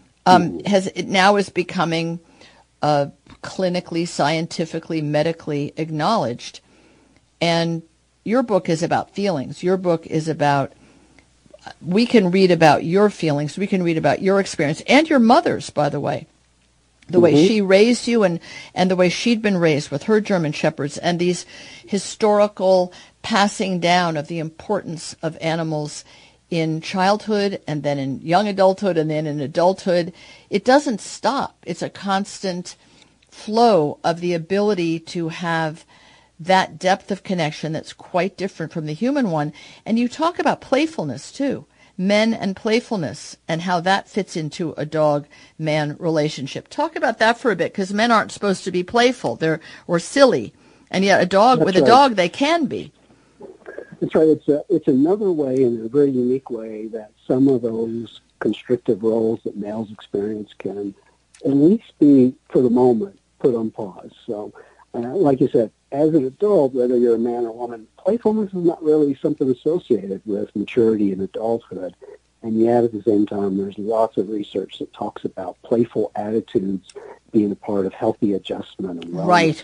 It now is becoming clinically, scientifically, medically acknowledged. And your book is about feelings. Your book is about, we can read about your feelings, we can read about your experience, and your mother's, by the way. The way she raised you and the way she'd been raised with her German Shepherds, and these historical passing down of the importance of animals in childhood and then in young adulthood and then in adulthood. It doesn't stop. It's a constant flow of the ability to have that depth of connection that's quite different from the human one. And you talk about playfulness too. Men and playfulness and how that fits into a dog-man relationship. Talk about that for a bit, because men aren't supposed to be playful or silly, and yet a dog a dog they can be. That's right. It's another way, in a very unique way, that some of those constrictive roles that males experience can at least be, for the moment, put on pause. So, like you said, as an adult, whether you're a man or woman, playfulness is not really something associated with maturity and adulthood. And yet, at the same time, there's lots of research that talks about playful attitudes being a part of healthy adjustment and wellness. Right.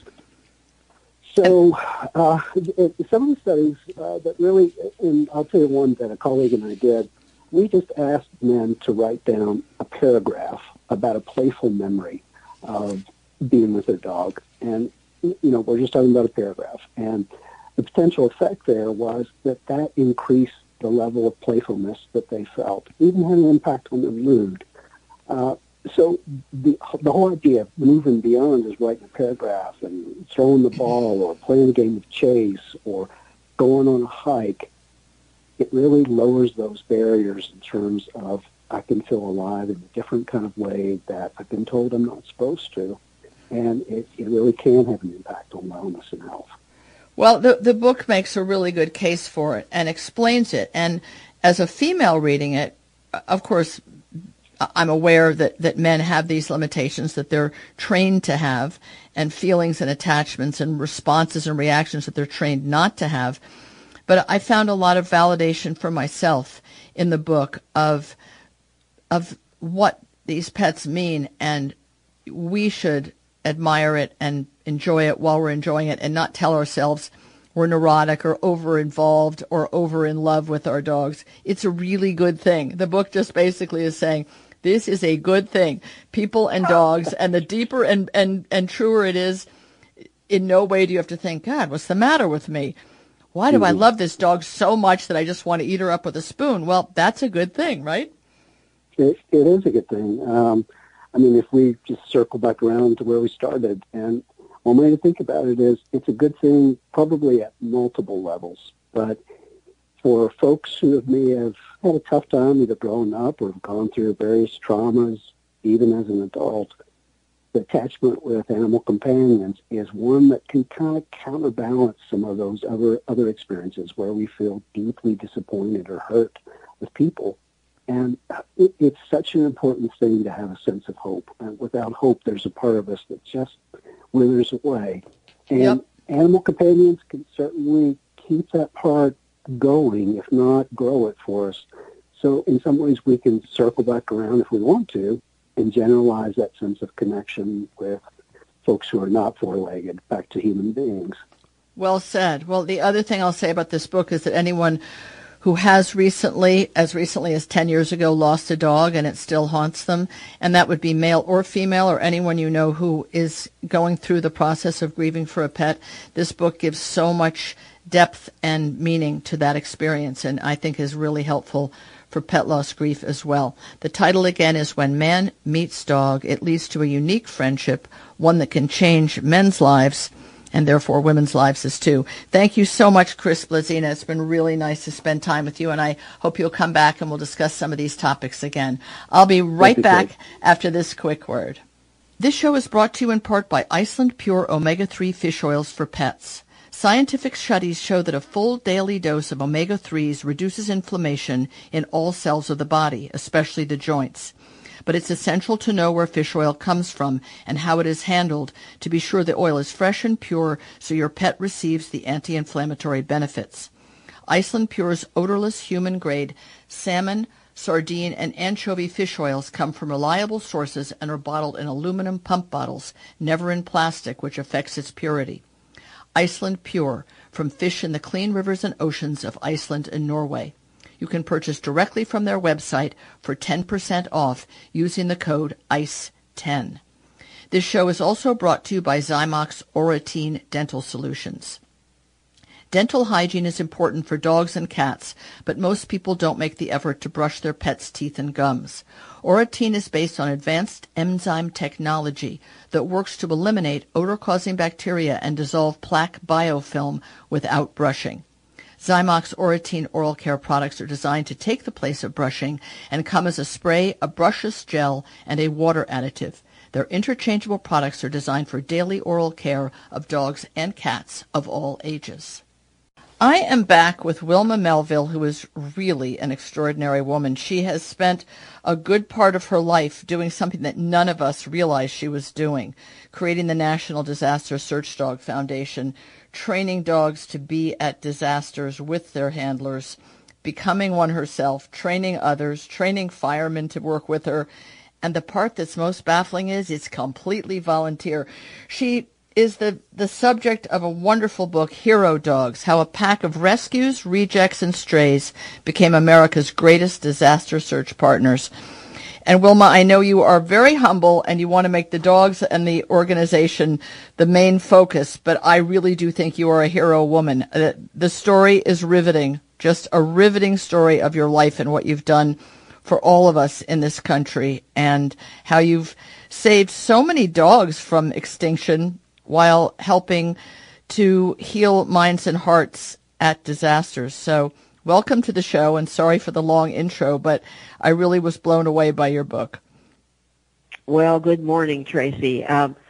So some of the studies that really, and I'll tell you one that a colleague and I did, we just asked men to write down a paragraph about a playful memory of being with their dog. And we're just talking about a paragraph. And the potential effect there was that increased the level of playfulness that they felt, even had an impact on their mood. So the whole idea of moving beyond just writing a paragraph and throwing the ball or playing a game of chase or going on a hike, it really lowers those barriers in terms of I can feel alive in a different kind of way that I've been told I'm not supposed to. And it really can have an impact on wellness and health. Well, the book makes a really good case for it and explains it. And as a female reading it, of course, I'm aware that men have these limitations that they're trained to have, and feelings and attachments and responses and reactions that they're trained not to have. But I found a lot of validation for myself in the book of what these pets mean, and we should admire it and enjoy it while we're enjoying it, and not tell ourselves we're neurotic or over-involved or over-in-love with our dogs. It's a really good thing. The book just basically is saying this is a good thing. People and dogs, and the deeper and truer it is, in no way do you have to think, God, what's the matter with me? Why do I love this dog so much that I just want to eat her up with a spoon? Well, that's a good thing, right? It is a good thing. I mean, if we just circle back around to where we started, and one way to think about it is it's a good thing probably at multiple levels. But for folks who may have had a tough time either growing up or have gone through various traumas, even as an adult, the attachment with animal companions is one that can kind of counterbalance some of those other experiences where we feel deeply disappointed or hurt with people. And it's such an important thing to have a sense of hope. And without hope, there's a part of us that just withers away. And animal companions can certainly keep that part going, if not grow it for us. So in some ways, we can circle back around if we want to and generalize that sense of connection with folks who are not four-legged back to human beings. Well said. Well, the other thing I'll say about this book is that anyone who has recently, as recently as 10 years ago, lost a dog and it still haunts them, and that would be male or female or anyone you know who is going through the process of grieving for a pet, this book gives so much depth and meaning to that experience, and I think is really helpful for pet loss grief as well. The title again is When Man Meets Dog. It leads to a unique friendship, one that can change men's lives and therefore women's lives as too. Thank you so much, Chris Blazina. It's been really nice to spend time with you, and I hope you'll come back and we'll discuss some of these topics again. I'll be right back after this quick word. This show is brought to you in part by Iceland Pure Omega-3 Fish Oils for Pets. Scientific studies show that a full daily dose of omega-3s reduces inflammation in all cells of the body, especially the joints. But it's essential to know where fish oil comes from and how it is handled to be sure the oil is fresh and pure so your pet receives the anti-inflammatory benefits. Iceland Pure's odorless human-grade salmon, sardine, and anchovy fish oils come from reliable sources and are bottled in aluminum pump bottles, never in plastic, which affects its purity. Iceland Pure, from fish in the clean rivers and oceans of Iceland and Norway. You can purchase directly from their website for 10% off using the code ICE10. This show is also brought to you by Zymox Oratine Dental Solutions. Dental hygiene is important for dogs and cats, but most people don't make the effort to brush their pets' teeth and gums. Oratine is based on advanced enzyme technology that works to eliminate odor-causing bacteria and dissolve plaque biofilm without brushing. Zymox Oratine oral care products are designed to take the place of brushing and come as a spray, a brushless gel, and a water additive. Their interchangeable products are designed for daily oral care of dogs and cats of all ages. I am back with Wilma Melville, who is really an extraordinary woman. She has spent a good part of her life doing something that none of us realized she was doing, creating the National Disaster Search Dog Foundation, training dogs to be at disasters with their handlers, becoming one herself, training others, training firemen to work with her. And the part that's most baffling is it's completely volunteer. She is the subject of a wonderful book, Hero Dogs, How a Pack of Rescues, Rejects, and Strays Became America's Greatest Disaster Search Partners. And Wilma, I know you are very humble and you want to make the dogs and the organization the main focus, but I really do think you are a hero woman. The story is riveting, just a riveting story of your life and what you've done for all of us in this country and how you've saved so many dogs from extinction while helping to heal minds and hearts at disasters. So welcome to the show, and sorry for the long intro, but I really was blown away by your book. Well, good morning, Tracy.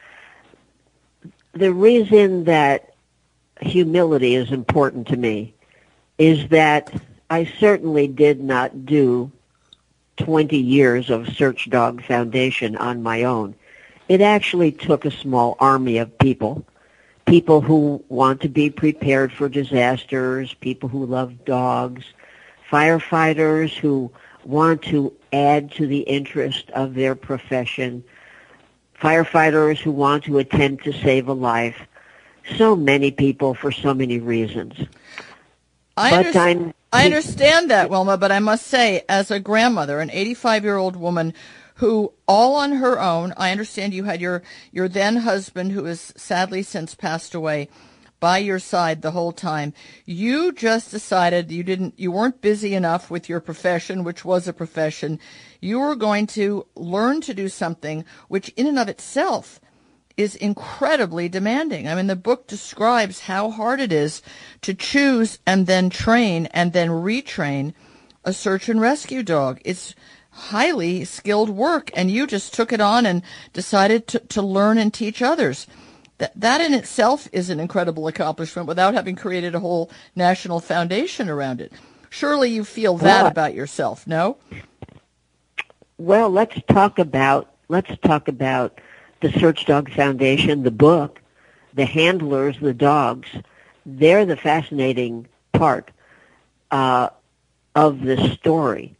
The reason that humility is important to me is that I certainly did not do 20 years of Search Dog Foundation on my own. It actually took a small army of people who want to be prepared for disasters, people who love dogs, firefighters who want to add to the interest of their profession, firefighters who want to attempt to save a life. So many people for so many reasons. I understand that, Wilma, but I must say, as a grandmother, an 85-year-old woman who all on her own, I understand you had your then husband, who has sadly since passed away, by your side the whole time. You just decided you weren't busy enough with your profession, which was a profession. You were going to learn to do something which in and of itself is incredibly demanding. I mean, the book describes how hard it is to choose and then train and then retrain a search and rescue dog. It's highly skilled work, and you just took it on and decided to learn and teach others. That in itself is an incredible accomplishment without having created a whole national foundation around it. Surely you feel that about yourself, no? Well, let's talk about the Search Dog Foundation, the book, the handlers, the dogs. They're the fascinating part of the story.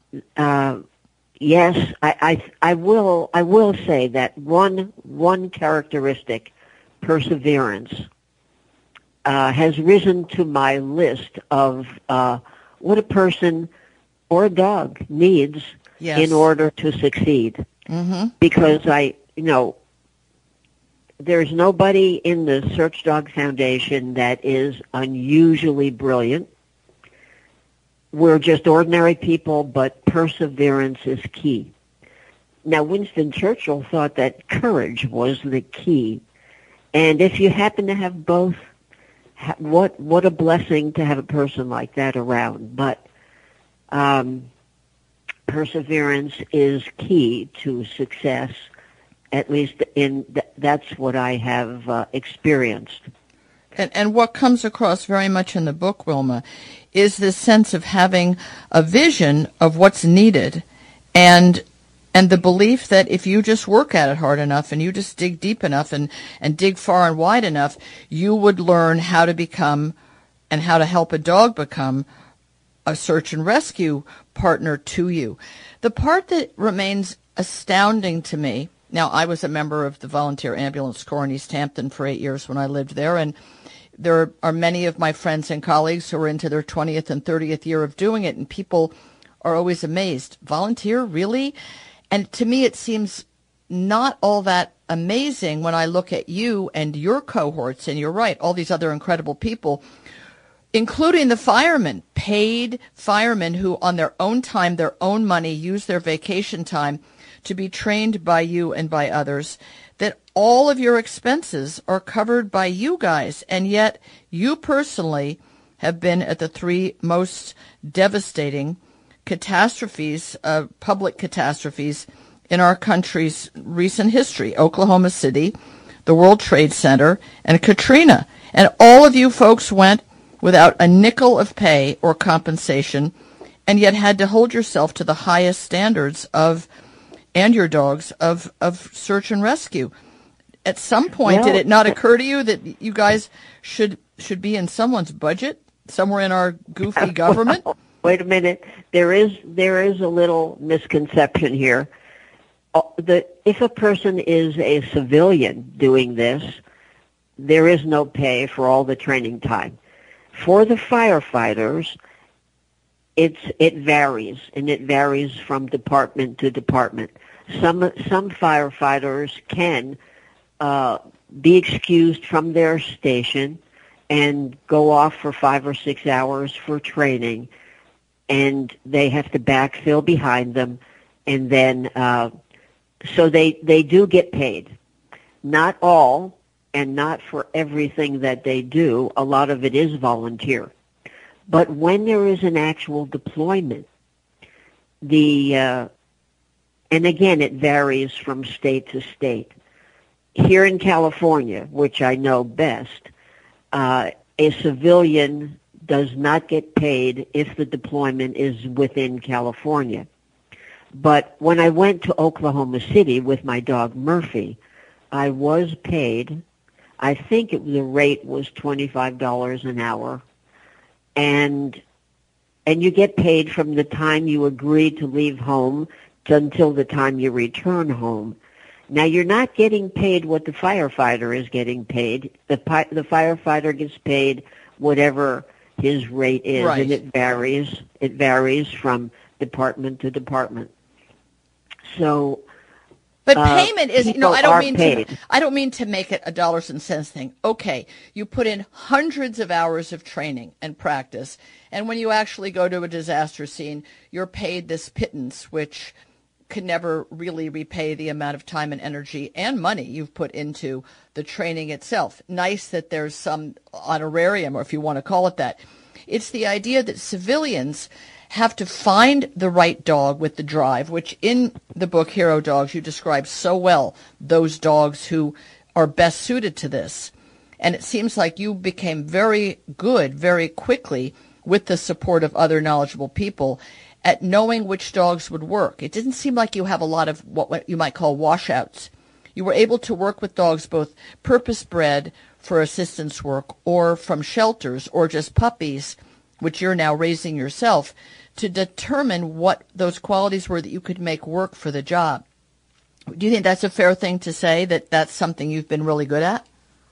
Yes, I will say that one characteristic, perseverance, has risen to my list of what a person or a dog needs in order to succeed. Mm-hmm. Because there's nobody in the Search Dog Foundation that is unusually brilliant. We're just ordinary people, but perseverance is key. Now, Winston Churchill thought that courage was the key. And if you happen to have both, what a blessing to have a person like that around. But perseverance is key to success, at least that's what I have experienced. And what comes across very much in the book, Wilma, is this sense of having a vision of what's needed and the belief that if you just work at it hard enough and you just dig deep enough and dig far and wide enough, you would learn how to become and how to help a dog become a search and rescue partner to you. The part that remains astounding to me, now I was a member of the Volunteer Ambulance Corps in East Hampton for 8 years when I lived there, and there are many of my friends and colleagues who are into their 20th and 30th year of doing it, and people are always amazed. Volunteer, really? And to me, it seems not all that amazing when I look at you and your cohorts, and you're right, all these other incredible people, including the firemen, paid firemen who on their own time, their own money, use their vacation time to be trained by you and by others, that all of your expenses are covered by you guys, and yet you personally have been at the three most devastating catastrophes, public catastrophes in our country's recent history: Oklahoma City, the World Trade Center, and Katrina. And all of you folks went without a nickel of pay or compensation, and yet had to hold yourself to the highest standards and your dogs of search and rescue. At some point, did it not occur to you that you guys should be in someone's budget, somewhere in our goofy government? Well, wait a minute. There is a little misconception here. If a person is a civilian doing this, there is no pay for all the training time. For the firefighters, it varies, and it varies from department to department. Some firefighters can be excused from their station and go off for 5 or 6 hours for training, and they have to backfill behind them, and then so they do get paid. Not all, and not for everything that they do. A lot of it is volunteer. But when there is an actual deployment, and again, it varies from state to state. Here in California, which I know best, a civilian does not get paid if the deployment is within California. But when I went to Oklahoma City with my dog Murphy, I was paid, I think the rate was $25 an hour. And you get paid from the time you agree to leave home until the time you return home. Now, you're not getting paid what the firefighter is getting paid. The firefighter gets paid whatever his rate is, right. And it varies from department to department. So But payment is, people I are paid. don't mean to make it a dollars and cents thing. Okay, you put in hundreds of hours of training and practice, and when you actually go to a disaster scene, you're paid this pittance, which can never really repay the amount of time and energy and money you've put into the training itself. Nice that there's some honorarium, or if you want to call it that. It's the idea that civilians have to find the right dog with the drive, which in the book Hero Dogs you describe so well, those dogs who are best suited to this. And it seems like you became very good very quickly with the support of other knowledgeable people at knowing which dogs would work. It didn't seem like you have a lot of what you might call washouts. You were able to work with dogs both purpose-bred for assistance work or from shelters or just puppies, which you're now raising yourself, to determine what those qualities were that you could make work for the job. Do you think that's a fair thing to say, that that's something you've been really good at?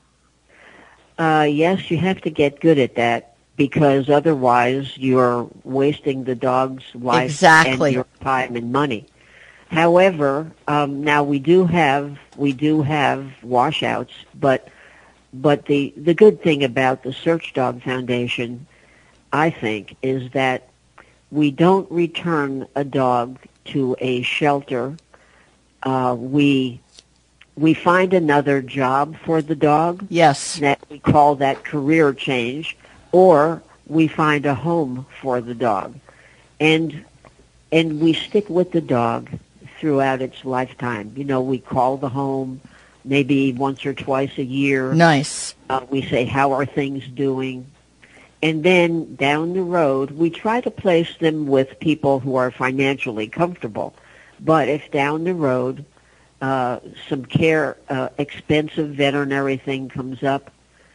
Yes, you have to get good at that, because otherwise you're wasting the dog's life Exactly. and your time and money. However, now we do have washouts, but the good thing about the Search Dog Foundation, I think, is that we don't return a dog to a shelter. We find another job for the dog. Yes. That we call that career change, or we find a home for the dog, and we stick with the dog throughout its lifetime. We call the home maybe once or twice a year. Nice. We say, how are things doing? And then down the road, we try to place them with people who are financially comfortable. But if down the road some expensive veterinary thing comes up,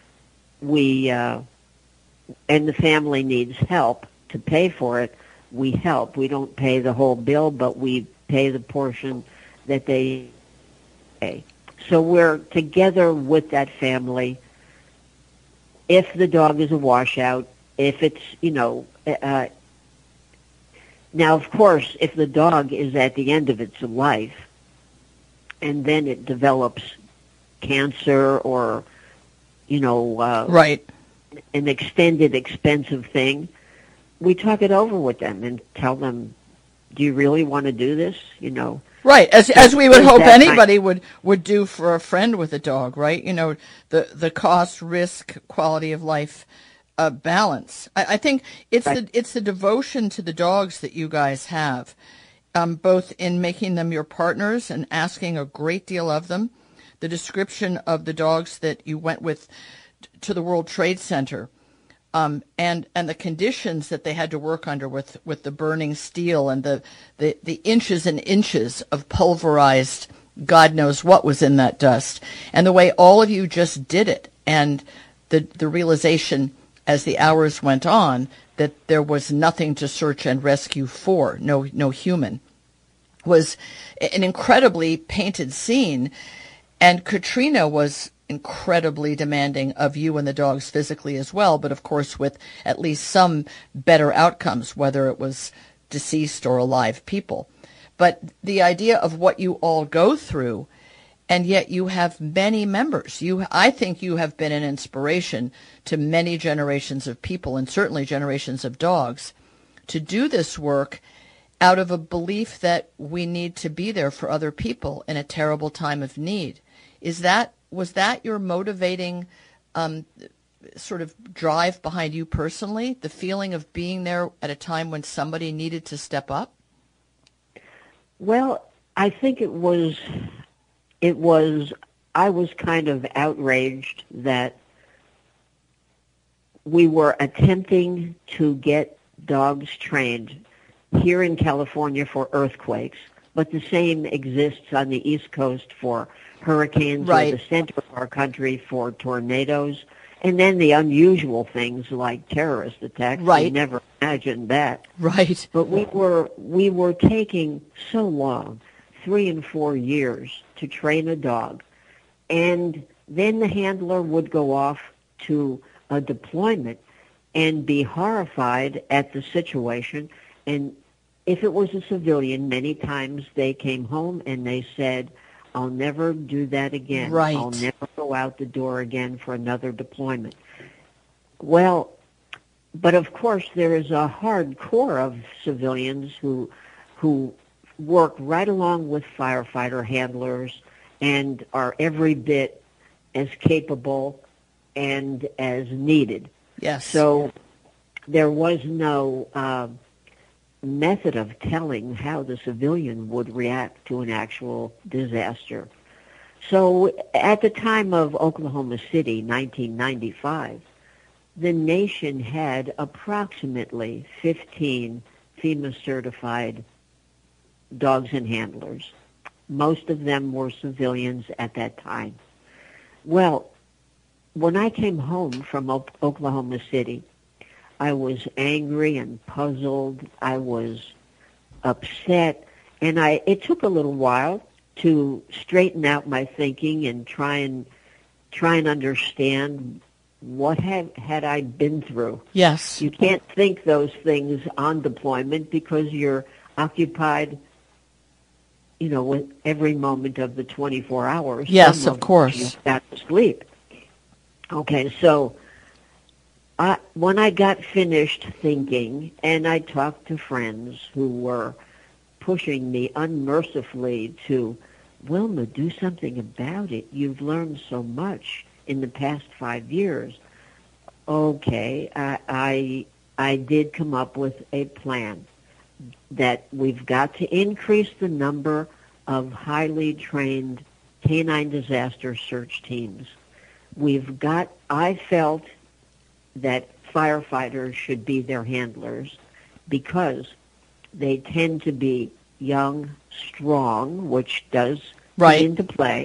and the family needs help to pay for it, we help. We don't pay the whole bill, but we pay the portion that they pay. So we're together with that family. If the dog is a washout, if it's, now, of course, if the dog is at the end of its life and then it develops cancer or, Right. an extended, expensive thing, we talk it over with them and tell them, do you really want to do this? Right, as we would hope that anybody would do for a friend with a dog, right? The cost, risk, quality of life balance. I think it's the devotion to the dogs that you guys have, both in making them your partners and asking a great deal of them. The description of the dogs that you went with to the World Trade Center, and the conditions that they had to work under with the burning steel and the inches and inches of pulverized God knows what was in that dust, and the way all of you just did it, and the realization as the hours went on that there was nothing to search and rescue for, no human, was an incredibly painted scene. And Katrina was incredibly demanding of you and the dogs physically as well, but of course with at least some better outcomes, whether it was deceased or alive people. But the idea of what you all go through, and yet you have many members. I think you have been an inspiration to many generations of people, and certainly generations of dogs, to do this work out of a belief that we need to be there for other people in a terrible time of need. Was that your motivating sort of drive behind you personally, the feeling of being there at a time when somebody needed to step up? Well, I think it was, I was kind of outraged that we were attempting to get dogs trained here in California for earthquakes, but the same exists on the East Coast for hurricanes, right, or the center of our country for tornadoes, and then the unusual things like terrorist attacks. Right. We never imagined that. Right. But we were taking so long, 3 and 4 years, to train a dog, and then the handler would go off to a deployment and be horrified at the situation and if it was a civilian, many times they came home and they said, I'll never do that again. Right. I'll never go out the door again for another deployment. Well, but of course there is a hard core of civilians who work right along with firefighter handlers and are every bit as capable and as needed. Yes. So there was no method of telling how the civilian would react to an actual disaster. So at the time of Oklahoma City, 1995, the nation had approximately 15 FEMA-certified dogs and handlers. Most of them were civilians at that time. Well, when I came home from Oklahoma City, I was angry and puzzled. I was upset, and it took a little while to straighten out my thinking and try and understand what had I been through. Yes. You can't think those things on deployment because you're occupied, with every moment of the 24 hours. Yes, of course. You've got to sleep. Okay, so when I got finished thinking, and I talked to friends who were pushing me unmercifully to, Wilma, do something about it. You've learned so much in the past 5 years. Okay, I did come up with a plan that we've got to increase the number of highly trained canine disaster search teams. I felt that firefighters should be their handlers because they tend to be young, strong, which does come into play.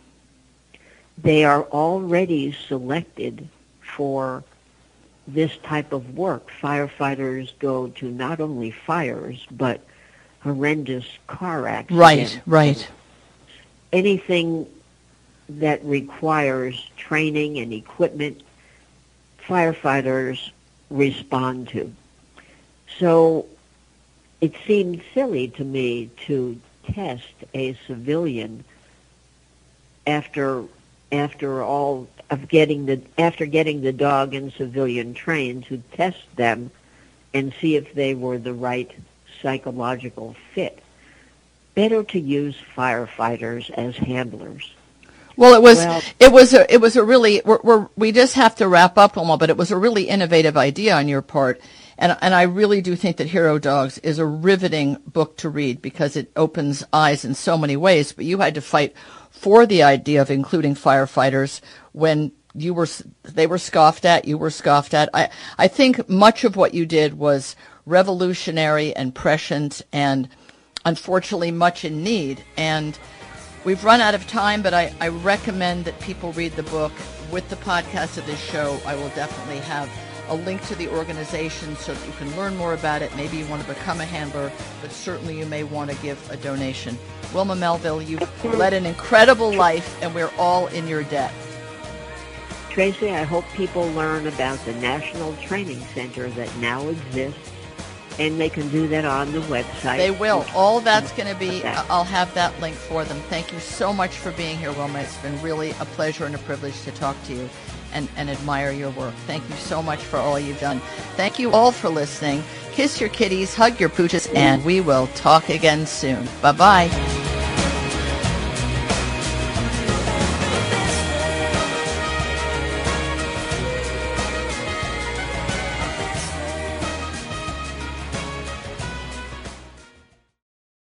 They are already selected for this type of work. Firefighters go to not only fires, but horrendous car accidents. Right. Anything that requires training and equipment, firefighters respond to. So it seemed silly to me to test a civilian after getting the dog and civilian trained, to test them and see if they were the right psychological fit. Better to use firefighters as handlers. Well, it was a really, we just have to wrap up, Wilma, but it was a really innovative idea on your part. And I really do think that Hero Dogs is a riveting book to read because it opens eyes in so many ways. But you had to fight for the idea of including firefighters when they were scoffed at, you were scoffed at. I think much of what you did was revolutionary and prescient and unfortunately much in need. And we've run out of time, but I recommend that people read the book. With the podcast of this show, I will definitely have a link to the organization so that you can learn more about it. Maybe you want to become a handler, but certainly you may want to give a donation. Wilma Melville, you've led an incredible life, and we're all in your debt. Tracy, I hope people learn about the National Training Center that now exists, and they can do that on the website. They will. All that's going to be, I'll have that link for them. Thank you so much for being here, Wilma. It's been really a pleasure and a privilege to talk to you and admire your work. Thank you so much for all you've done. Thank you all for listening. Kiss your kitties, hug your pooches, and we will talk again soon. Bye-bye.